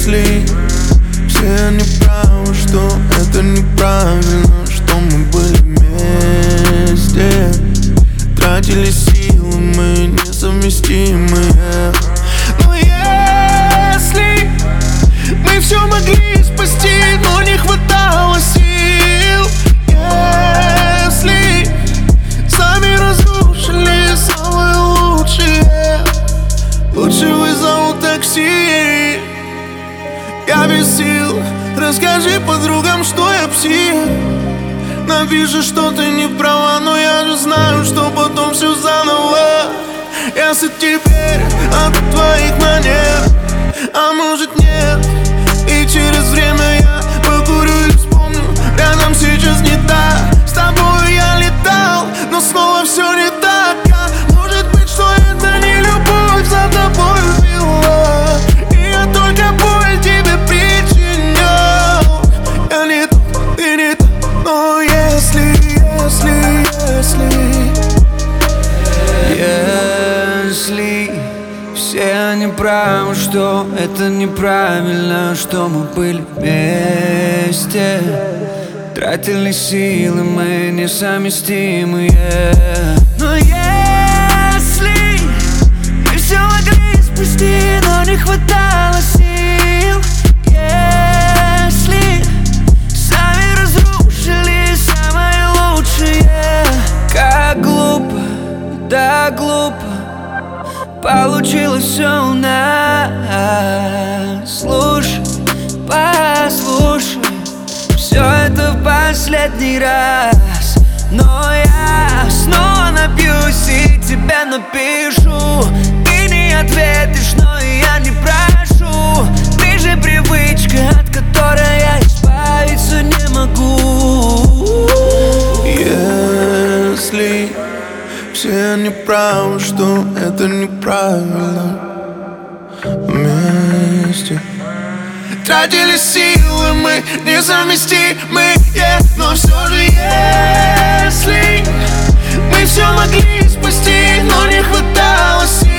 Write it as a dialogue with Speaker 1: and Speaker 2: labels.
Speaker 1: если все они правы, что это неправильно, что мы были вместе, тратили силы мы несовместимые. Но если мы все могли спасти, но не хватало сил, если сами разрушили самое лучшее, лучше вызову такси. Я без сил, расскажи подругам, что я псих. Напиши, что ты не права, но я же знаю, что потом все заново. Если теперь от твоих манер, а может нет, и через время я покурю и вспомню, рядом сейчас не так. С тобой я летал, но снова все не так. Может быть, что это не любовь за тобой убила, и я только боль тебе причинял. Я не тот, ты не тот, но если все они правы, что это неправильно, что мы были вместе, тратили силы мы несовместимые. Но если мы все могли спасти, но не хватало сил, если сами разрушили самое лучшее, как глупо, да глупо получилось все у нас. Слушай, послушай, все это в последний раз. Но я снова напьюсь и тебе напишу. Ты не ответишь, но и я не прошу. Ты же привычка, от которой я избавиться не могу. Если все они правы, что это неправильно, вместе тратили силы мы несовместимые. Но все же если мы все могли спасти, но не хватало сил,